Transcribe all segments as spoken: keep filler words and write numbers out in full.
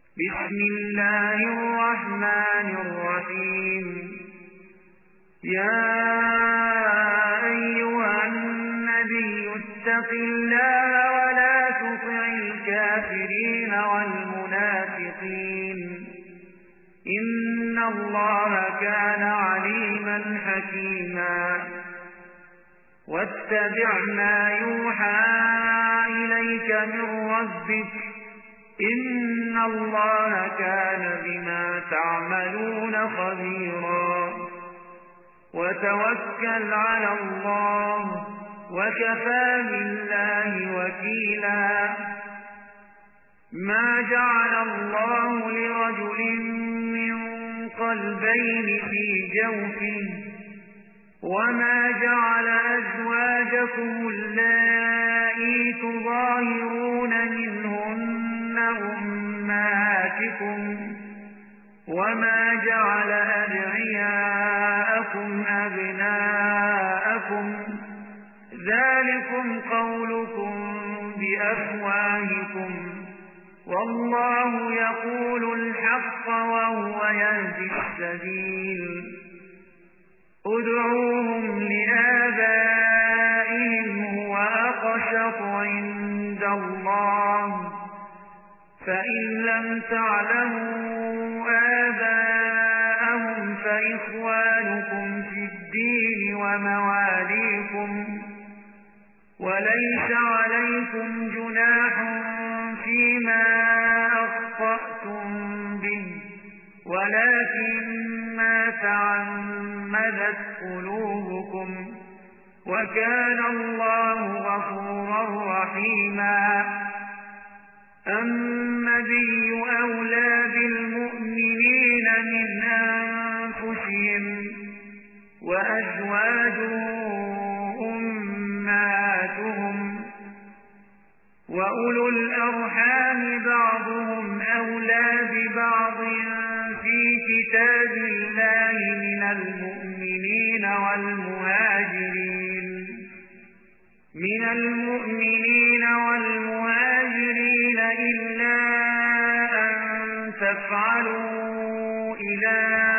بسم الله الرحمن الرحيم يا أيها النبي اتق الله ولا تطع الكافرين والمنافقين إن الله كان عليما حكيما واتبع ما يوحى إليك من ربك إن الله كان بما تعملون خبيرا وتوكل على الله وكفى بالله وكيلا ما جعل الله لرجل من قلبين في جوفه وما جعل أزواجكم اللائي تظاهرون منهن أمهاتكم وما جعل أدعياءكم أبناءكم ذلكم قولكم بأفواهكم والله يقول الحق وهو يهدي السبيل ادعوهم لآبائهم هو أقسط عند الله فإن لم تعلموا آباءهم فإخوانكم في الدين ومواليكم وليس عليكم جناح فيما أخطأتم به ولكن ما تعمدت قلوبكم وكان الله غفورا رحيما النبي أولى بالمؤمنين من أنفسهم وأزواجه أمهاتهم وأولو الأرحام بعضهم أولى ببعض في كتاب الله من المؤمنين والمهاجرين من المؤمنين والمهاجرين إلا أن تفعلوا إلى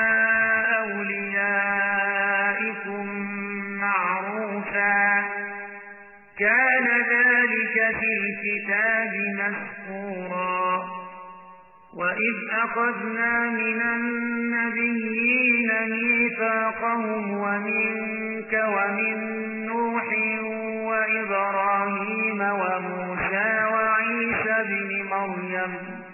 أوليائكم معروفا كان ذلك في الكتاب مسطورا وإذ أخذنا من النبيين ميثاقهم ومنك ومن نوح وإبراهيم وموسى وعيسى بن مريم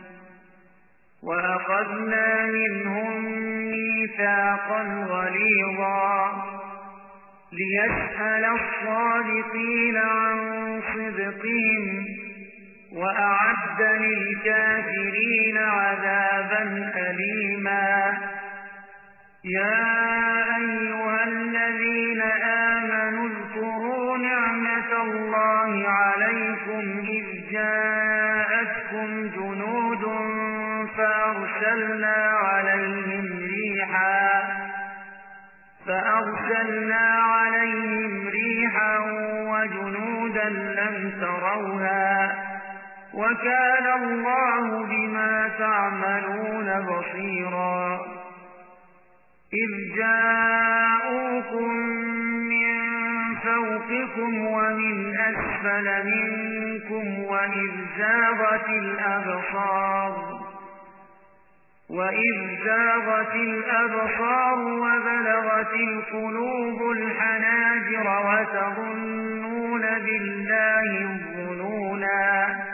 وأخذنا منهم ميثاقا غليظا ليسأل الصادقين عن صدقهم وأعد للكافرين عذابا أليما يا أيها الذين آمنوا اذكروا نعمة الله عليكم إذ جاءتكم جنود فأرسلنا عليهم ريحا فأرسلنا عليهم ريحا وجنودا لم تروها وكان الله بما تعملون بصيرا إذ جاءوكم من فوقكم ومن أسفل منكم وإذ زاغت الأبصار وإذ زاغت الأبصار وبلغت القلوب الحناجر وتظنون بالله الظنونا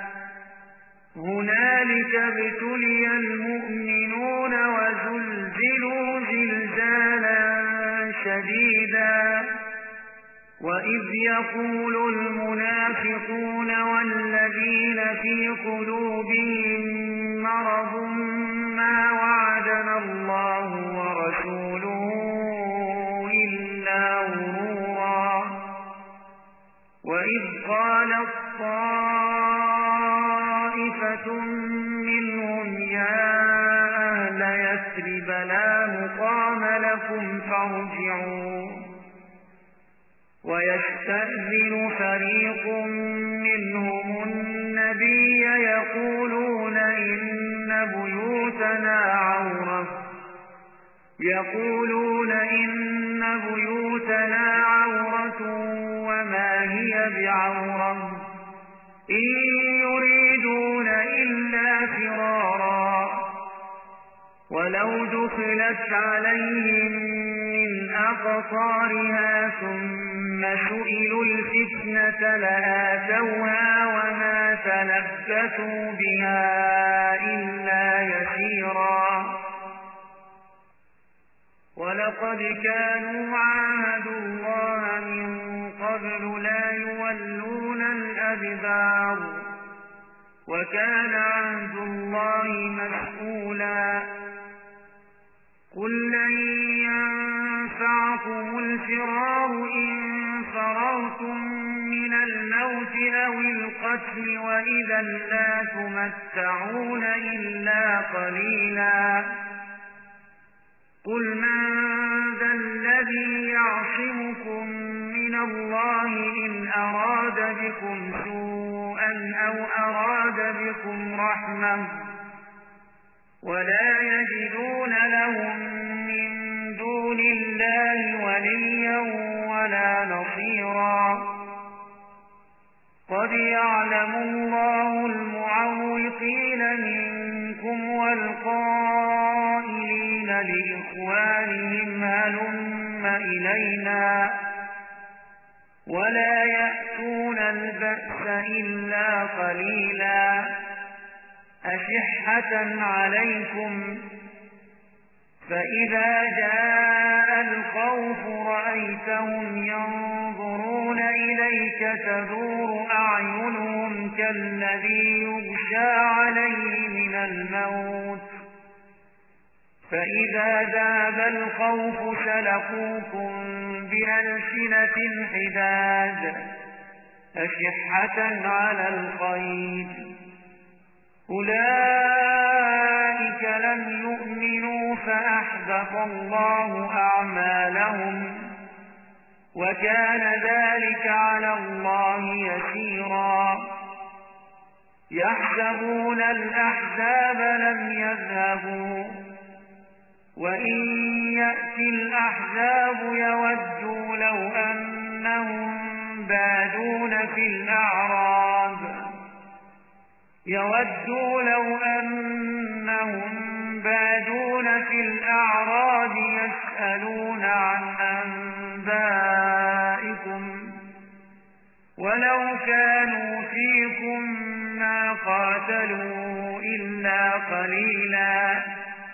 هنالك ابتلي المؤمنون وزلزلوا زلزالا شديدا وإذ يقول المنافقون والذين في قلوبهم مرض ما وعدنا الله ورسوله إلا غرورا وإذ قالت طائفة منهم يا أهل يثرب لا مقام لكم فارجعوا ويستأذن فريق منهم النبي يقولون إن بيوتنا يقولون إن بيوتنا عورة وما هي بعورة إن يريدون إلا فرارا ولو دخلت عليهم من أقطارها ثم سئلوا الفتنة لآتوها وما تلبثوا بها إلا يسيرا ولقد كانوا عاهدوا الله من قبل لا يولون الأدبار وكان عهد الله مسؤولا قل لن ينفعكم الفرار إن فررتم من الموت أو القتل وإذا لا تمتعون إلا قليلا قل من ذا الذي يعصمكم من الله إن أراد بكم سوءا أو أراد بكم رحمة ولا يجدون لهم من دون الله وليا ولا نصيرا قد يعلم الله المعوقين منكم والقائلين لإخوانهم هلم إلينا ولا يأتون البأس إلا قليلا أشحة عليكم فإذا جاء الخوف رأيتهم ينظرون إليك تدور أعينهم كالذي يغشى عليه من الموت فإذا ذهب الخوف سلقوكم بألسنة حداد أشحة على الخير أولئك لم يؤمنوا فأحبط الله أعمالهم وكان ذلك على الله يسيرا يحسبون الأحزاب لم يذهبوا وإن يأتي الأحزاب يودوا لو أنهم بادون في الأعراب يودوا لو أنهم بادون في الأعراب يسألون عن أنبائكم ولو كانوا فيكم ما قاتلوا إلا قليلا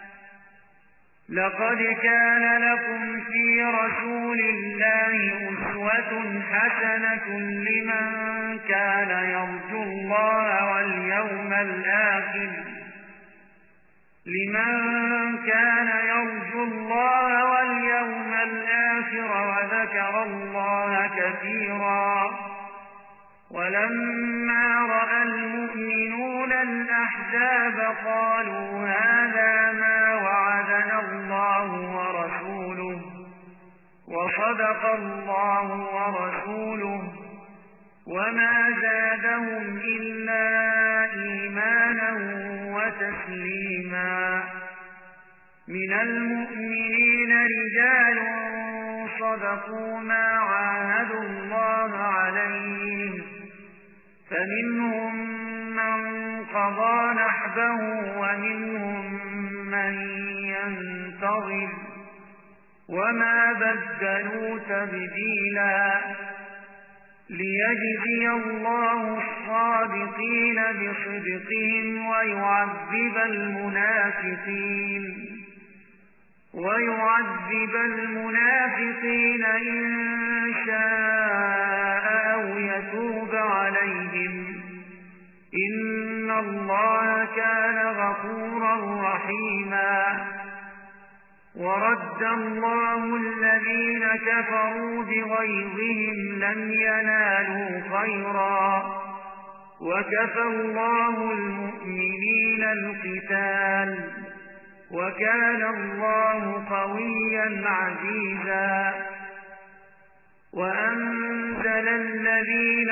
لقد كان لكم في رسول الله أسوة حسنة لمن كان يرجو الله واليوم الآخر لمن كان يرجو الله واليوم الآخر وذكر الله كثيرا ولما رأى المؤمنون الأحزاب قالوا هذا ما وعدنا الله ورسوله وصدق الله ورسوله وما زادهم إلا إيمانا وتسليما من المؤمنين رجال صدقوا ما عاهدوا الله عليه فمنهم من قضى نحبه ومنهم من ينتظر وما بدلوا تبديلا ليجزي الله الصادقين بصدقهم ويعذب المنافقين ويعذب المنافقين إن شاء أو يتوب عليهم إن الله كان غفورا رحيما ورد الله الذين كفروا بغيظهم لم ينالوا خيرا وكفى الله المؤمنين القتال وكان الله قويا عزيزا وأنزل الذين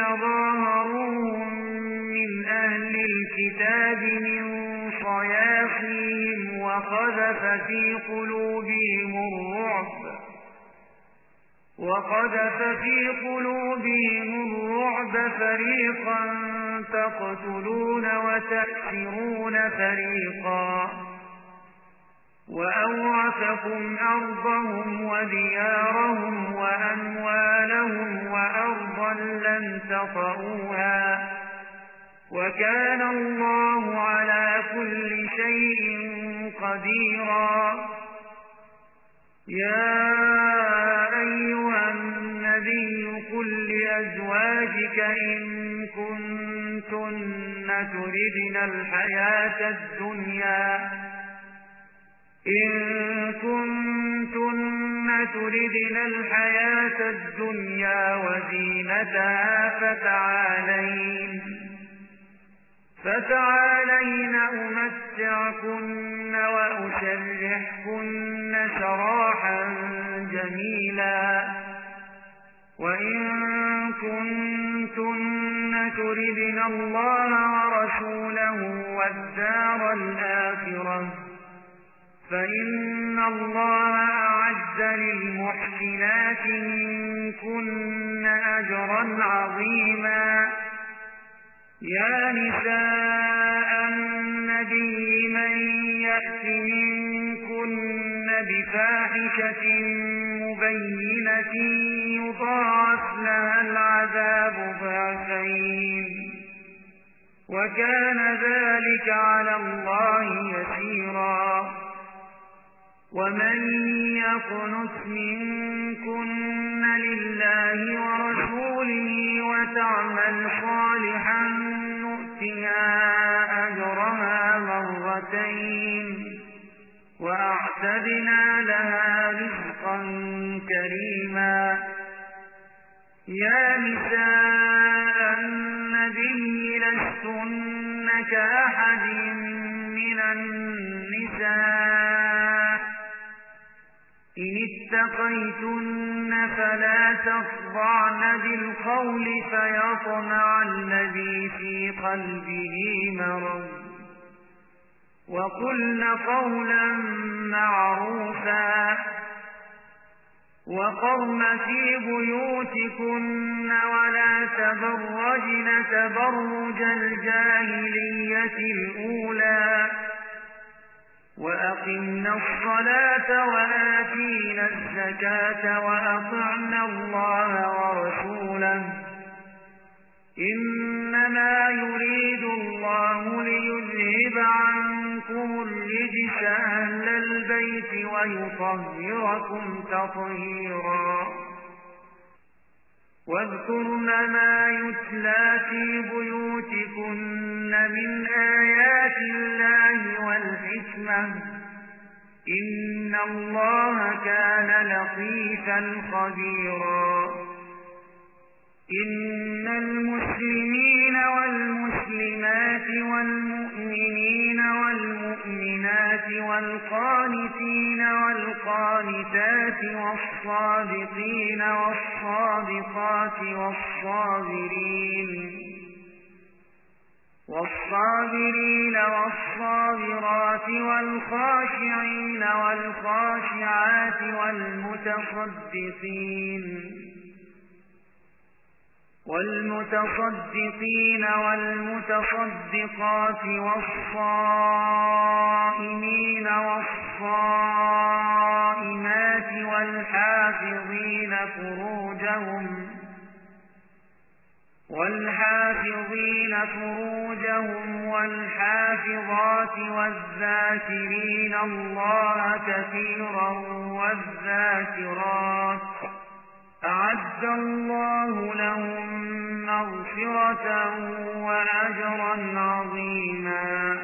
ظاهروهم من أهل الكتاب من صياصيهم وقذف في قلوبهم الرعب وقذف في قلوبهم الرعب فريقا تقتلون وتأسرون فريقا وأورثكم أرضهم وديارهم وأموالهم وأرضا لم تطئوها وكان الله على كل شيء قديرا. يا أيها النبي قل لأزواجك إن كنتن تردن الحياة الدنيا إن كنتن تردن الحياة الدنيا وزينتها فتعالين فتعالين أمتعكن وأسرحكن سراحا جميلا وإن كنتن تردن الله ورسوله والدار الآخرة فإن الله أعد للمحسنات منكن أجرا عظيما. يا نساء النبي من يأت منكن بفاحشة مبينة يضاعف لها العذاب ضعفين وكان ذلك على الله يسيرا. ومن يقنت منكن لله ورسوله وتعمل صالحا نؤتها أجرها مرتين وأعتدنا لها رزقا كريما. يا نساء النبي لستن كأحد من النساء إن اتقيتن فلا تخضعن بالقول فيطمع الذي في قلبه مرض وقلن قولا معروفا وقرن في بيوتكن ولا تبرجن تبرج الجاهلية الأولى وأقمنا الصلاة وآتينا الزكاة وأطعنا الله ورسوله إنما يريد الله ليذهب عنكم الرجس أهل البيت ويطهركم تطهيرا. واذكرن ما يتلى في بيوتكن من آيات الله والحكمة إن الله كان لطيفا خبيرا. إن المسلمين والمسلمات والمؤمنين والمؤمنات والقانتين والقانتات والصادقين والصادقات والصابرين والصابرين والصابرات والخاشعين والخاشعات والمتصدقين والمتصدقين والمتصدقات والصائمين والصائمات والحافظين فروجهم والحافظين فروجهم والحافظات والذاكرين الله كثيرا والذاكرات أعد الله لهم مغفرة وأجرا عظيما.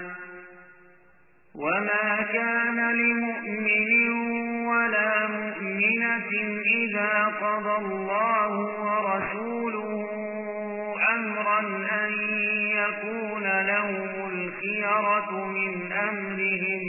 وما كان لمؤمن ولا مؤمنة إذا قضى الله ورسوله أمرا أن يكون لهم الخيرة من أمرهم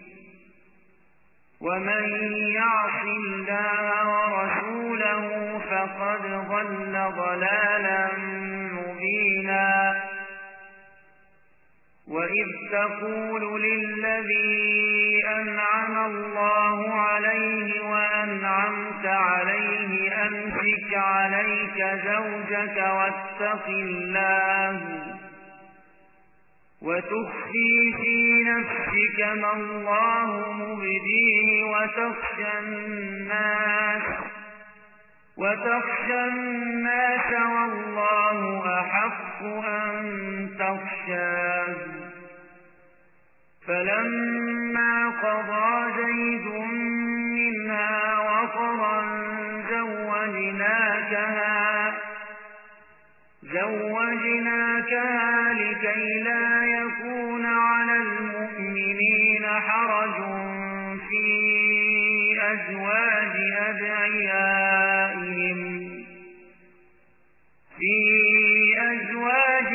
ومن يعص الله ورسوله فقد ضل ضلالا مبينا. وإذ تقول للذي أنعم الله عليه وأنعمت عليه أمسك عليك زوجك واتق الله وتخفي في نفسك ما الله مبديه وتخشى الناس وتخشى الناس والله أحق أن تخشاه. فلما قضى زيد منها وطرا زوجناكها زوجناكها لكي لا يكون على المؤمنين حرج في أزواج أدعيائهم في أزواج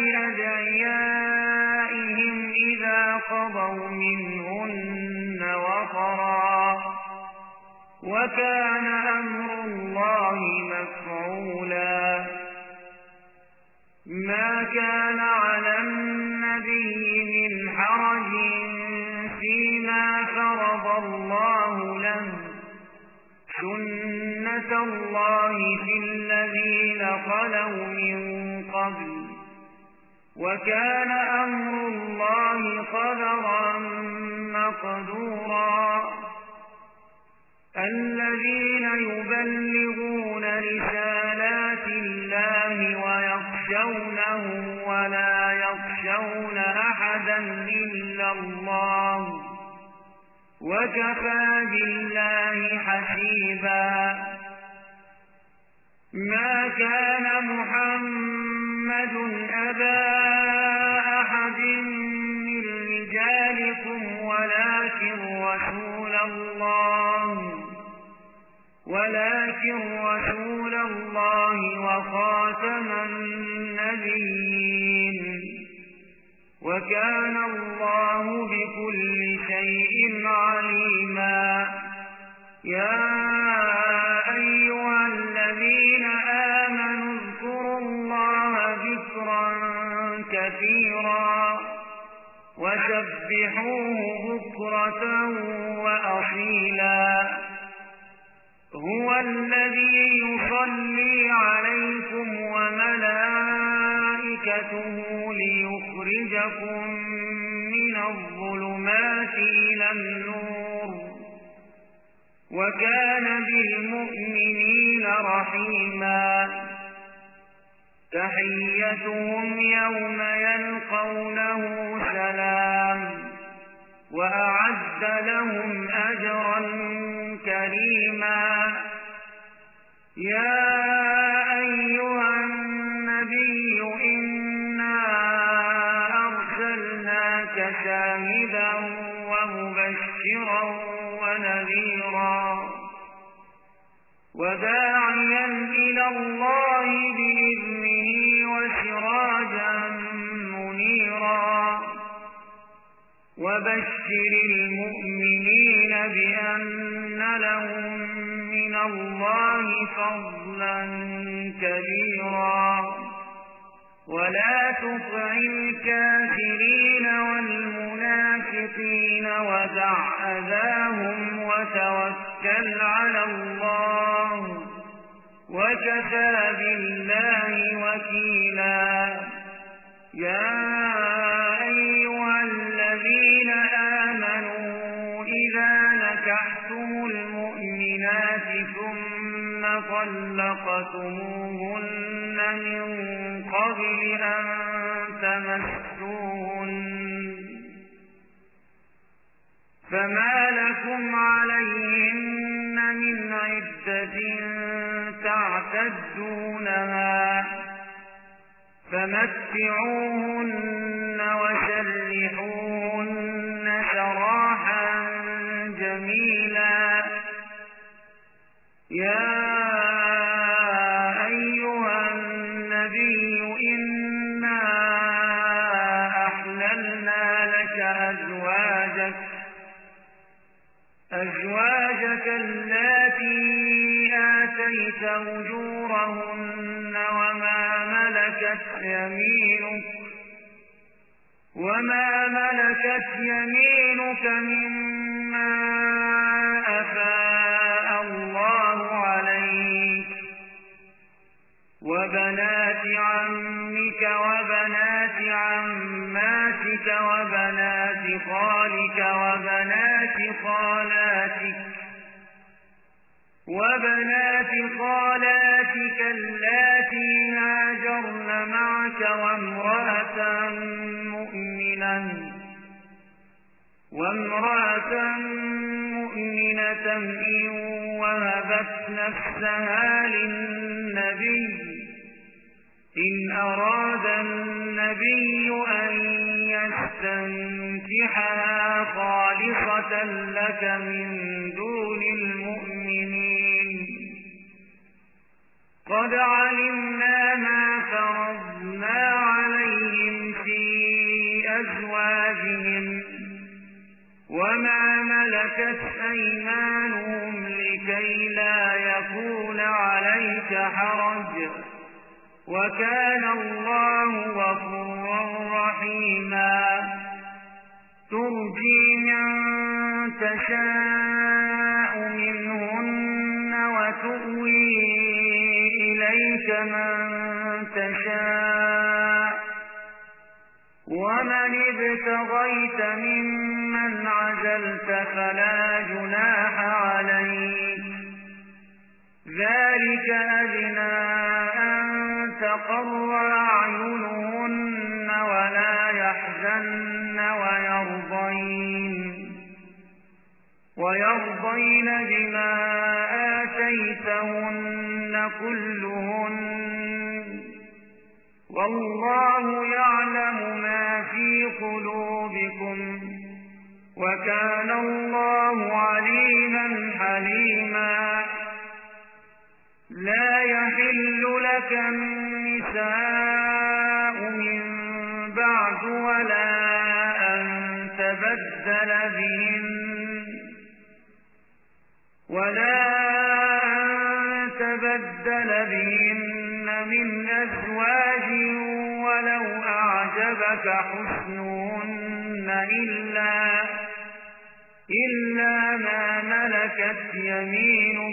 أدعيائهم إذا قضوا منهن وطرا وكان أمر الله مفعولا. ما كان على النبي من حرج فيما فرض الله له سنة الله في الذين خلوا من قبل وكان أمر الله قدرا مقدورا. الذين يبلغون رسالات الله ويخشونه ولا يخشون أحدا إلا الله وكفى بالله حسيبا. ما كان محمد أبا أحد من رجالكم ولكن رسول الله ولكن رسول الله وخاتم النبيين وكان الله بكل شيء عليما. يا أيها الذين آمنوا اذكروا الله ذكرا كثيرا وسبحوه بكرة وأصيلا. هو الذي يصلي عليكم وملائكته ليخرجكم من الظلمات إلى النور وكان بالمؤمنين رحيما. تحيتهم يوم يلقونه سلام وأعد لهم أجرا كريما. يا أيها النبي إنا أرسلناك شاهدا ومبشرا ونذيرا وداعيا إلى الله بإذنه وسراجا منيرا. وبشر المؤمنين بأن لهم من الله فضلا كبيرا ولا تطع الكافرين والمنافقين ودع أذاهم وتوكل على الله وكفى بالله وكيلا. يا أيها الذين آمنوا إذا نكحتم المؤمنات ثم طلقتموهن من قبل أن تمسوهن فما لكم عليهن من عدة تعتدونها فمتعوهن وسرحوهن سراحا جميلا. يا أيها النبي إنا أحللنا لك أزواجك أزواجك اللاتي آتيت أجورهن وما ملكت يمينك وما ملكت يمينك مما أخواتك وبنات خالاتك وبنات خالاتك اللاتي هاجرن معك وامرأة مؤمنة وامرأة مؤمنة إن وهبت نفسها للنبي إن أراد النبي أن يستنكحها خالصة لك من دون المؤمنين قد علمنا ما فرضنا عليهم في أزواجهم وما ملكت أيمانهم لكي لا يكون عليك حرج وكان الله غفورا رحيما ترجي من تشاء منهن وتؤوي إليك من تشاء ومن ابتغيت ممن عزلت فلا جناح عليك ذلك أدنى أن تقر أعينهن ولا يحزن ويرضين ويرضين بما آتيتهن كلهن والله يعلم ما في قلوبكم وكان الله عليما حليما لا يحل لك النساء من بعد ولا أن تبدل بهن ولا أن تبدل بهن من أزواج ولو أعجبك حسنهن إلا إلا ما ملكت يمينك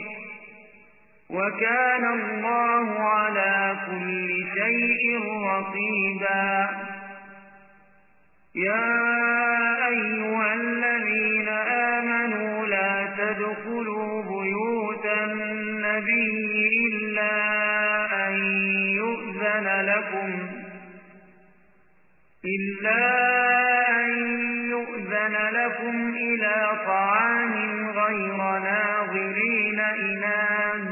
وكان الله على كل شيء رقيبا يا أيها الذين آمنوا لا تدخلوا بيوت النبي إلا أن يؤذن لكم إلا أن يؤذن لكم إلى طعام غير ناظرين إناه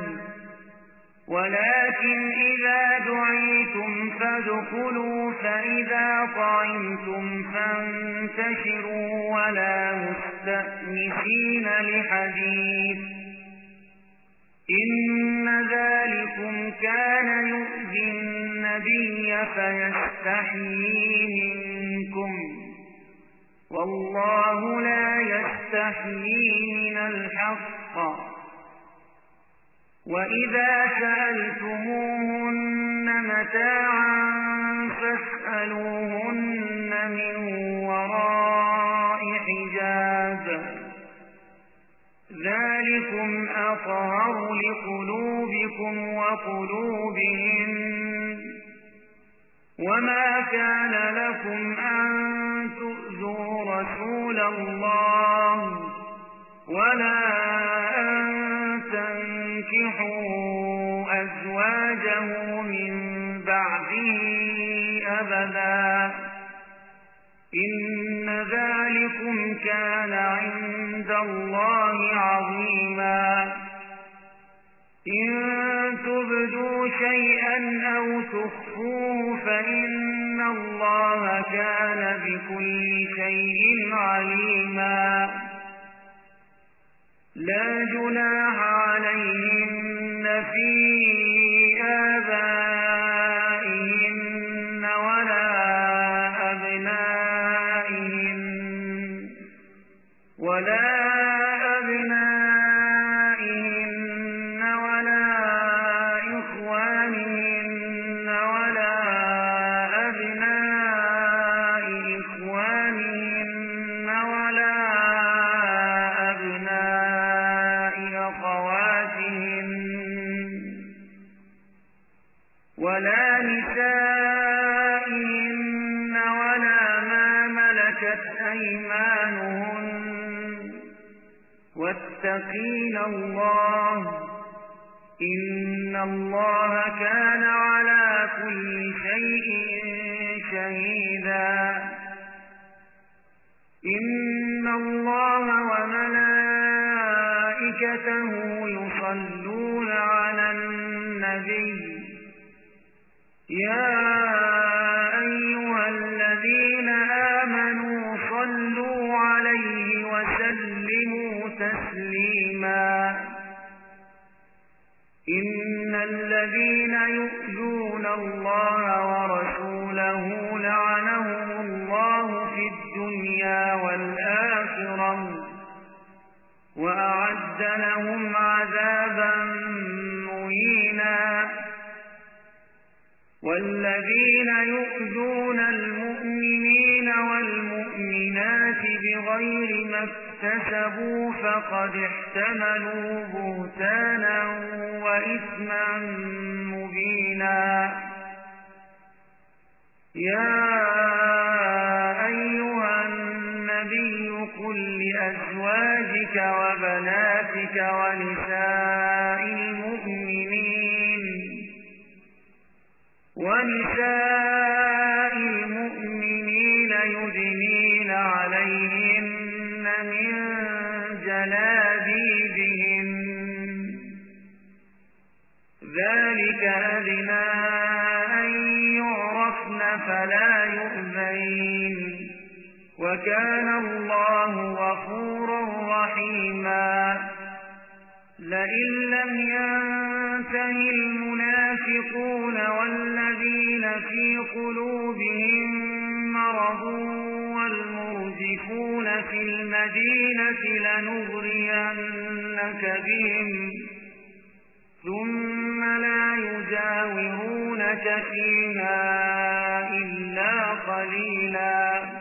ولكن إذا دعيتم فادخلوا فإذا طعمتم فانتشروا ولا مستأنسين لحديث إن ذلكم كان يؤذي النبي فيستحيي منكم والله لا يستحيي من الحق وإذا سألتموهن متاعا فاسألوهن من وراء حجاب ذلكم أطهر لقلوبكم وقلوبهم وما كان لكم أن تؤذوا رسول الله ولا أن تنكحوا أزواجه من بعده أبدا إن ذلكم كان عند الله عظيما إن تبدوا شيئا أو تخفوه فإن الله كان بكل شيء عليما لا جناح عليهن في آبائهن ولا أبنائهن ولا أبنائهن ولا إخوانهن ولا أبناء إخوانهن ولا أبناء أخواتهن ولا نسائهن ولا ما ملكت أيمانهن واتقين الله إن الله كان على كل شيء شهيدا إن الله وملائكته يصلون على النبي يا أيها الذين آمنوا صلوا عليه وسلموا تسليما إن الذين يؤذون الله ورسوله لعنهم الله في الدنيا والآخرة وأعد لهم عذابا مهينا والذين يؤذون المؤمنين والمؤمنات بغير ما اكتسبوا فقد احتملوا بهتانا وإثما مبينا يا أيها النبي قل لأزواجك وبناتك ونساء المؤمنين ونساء المؤمنين يدنين عليهن من جلابيبهن ذلك أدنى أن يعرفن فلا يؤذين وكان الله غفورا رحيما لئن لم ينته المنافقون والذين في قلوبهم مرض والمرجفون في المدينة لنغرينك بهم ثم لا يجاورونك فيها إلا قليلا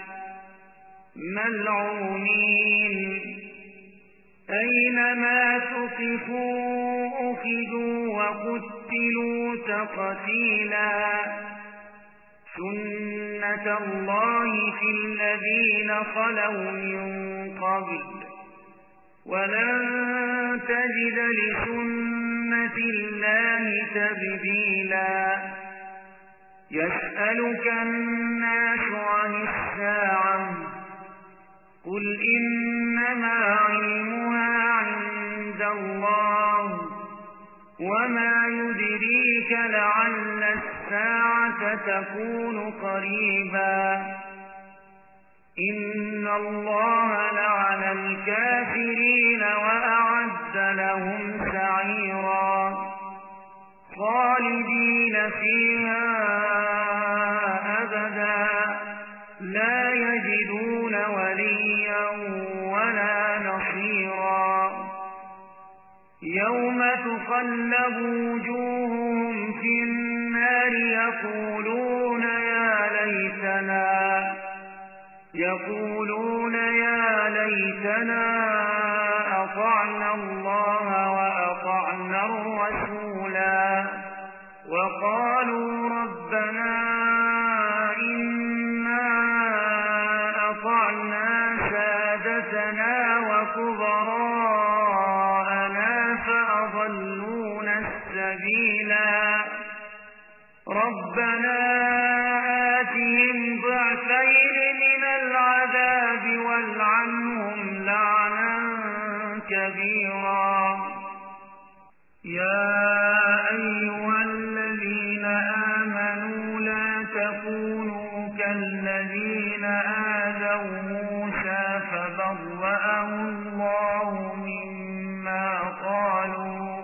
ملعونين أينما ثقفوا أخذوا وقتلوا تقتيلا سنة الله في الذين خلوا من قبل ولن تجد لسنة الله تبديلا يسألك الناس عن الساعة قل إنما علمها عند الله وما يدريك لعل الساعة تكون قريبا إن الله لعن الكافرين وأعد لهم سعيرا خالدين فيها أبدا لا يجدون وليا ولا نصيرا يوم تقلب وجوههم في النار يقولون يا ليتنا يقولون يا ليتنا أطعنا الله وأطعنا الرسولا وقالوا ربنا إنا أطعنا سادتنا وكبراءنا فأضلونا السبيلا ربنا آتهم ضعفين من العذاب والعنهم لعنا كبيرا يا أيها الذين آمنوا لا تكونوا كالذين آذوا موسى فبرأه الله مما قالوا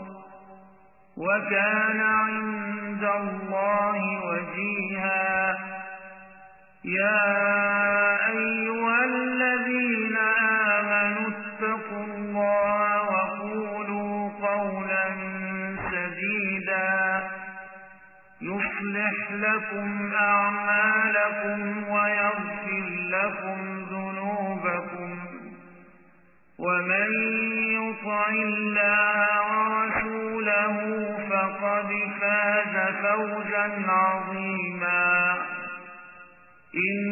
وكان عند الله وجيها يا أيها الذين آمنوا اتقوا الله وقولوا قولا سديدا يصلح لكم أعمالكم ويغفر لكم ذنوبكم ومن يطع الله ورسوله فقد فاز فوزا عظيما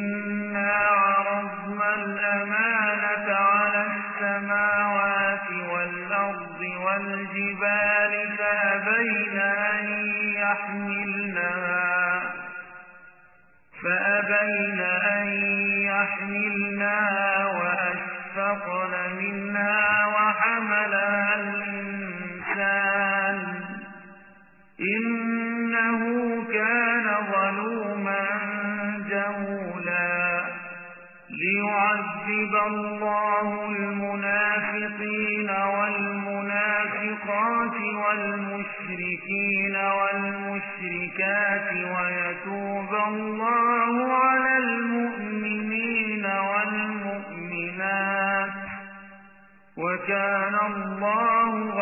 إنا عرضنا الأمانة على السماوات والجبال فأبين أن يحملنها فأبين أن يحملنها وأشفقن منها وحملها الإنسان إنه كان ظلوما جهولا ليعذب الله المنافقين والمنافقات والمشركين والمشركات ويتوب الله على المؤمنين والمؤمنات وكان الله